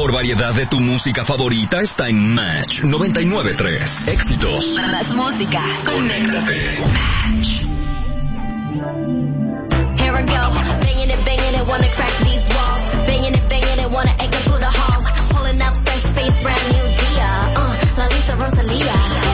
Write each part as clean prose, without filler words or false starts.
mejor variedad de tu música favorita está en Match 99.3. Éxitos. Más música. Conéctate. Match. Here I go. Banging it, wanna crack these walls. Banging it, wanna egg it through the halls. Pulling up fresh face, brand new Dia. La Lisa Rosalia.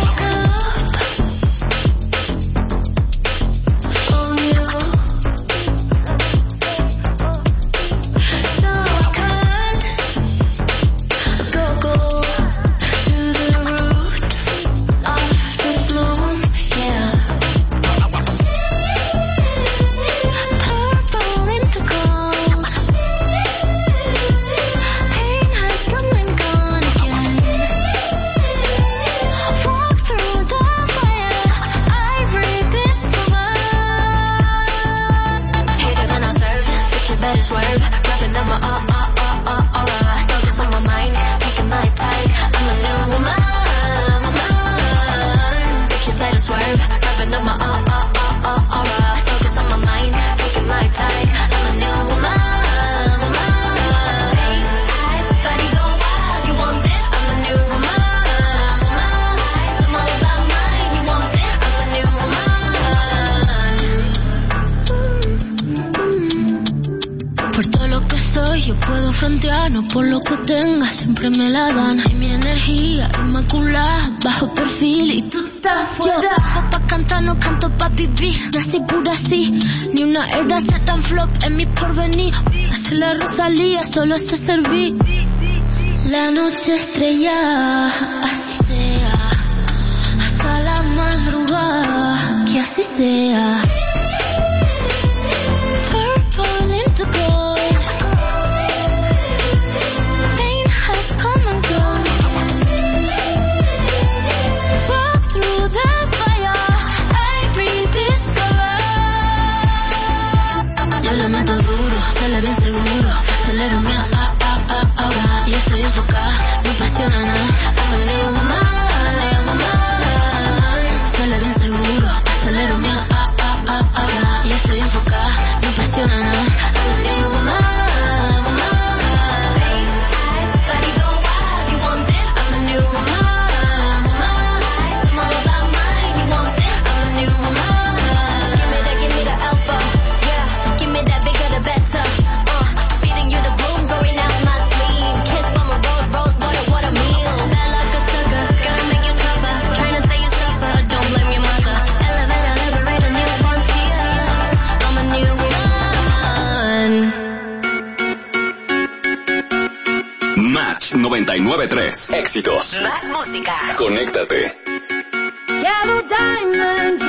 No por lo que tenga, siempre me la dan. Y mi energía inmaculada, bajo perfil y tú estás fuera. Yo, pa' cantar, no canto pa' vivir. Nací pura así, ni una herda se tan flop en mi porvenir. Hace la Rosalía, solo sé servir. La noche estrella, así sea. Hasta la madrugada, que así sea. Purple into gold. Bien seguro, acelero mi ahora. Y estoy enfocada, no apasiona nada. I'm a new woman. Sale bien seguro, acelero mi ahora. Y estoy enfocada, no apasiona nada. I'm a new woman. Match 99.3. Éxitos. Más música. Conéctate. Yellow diamond,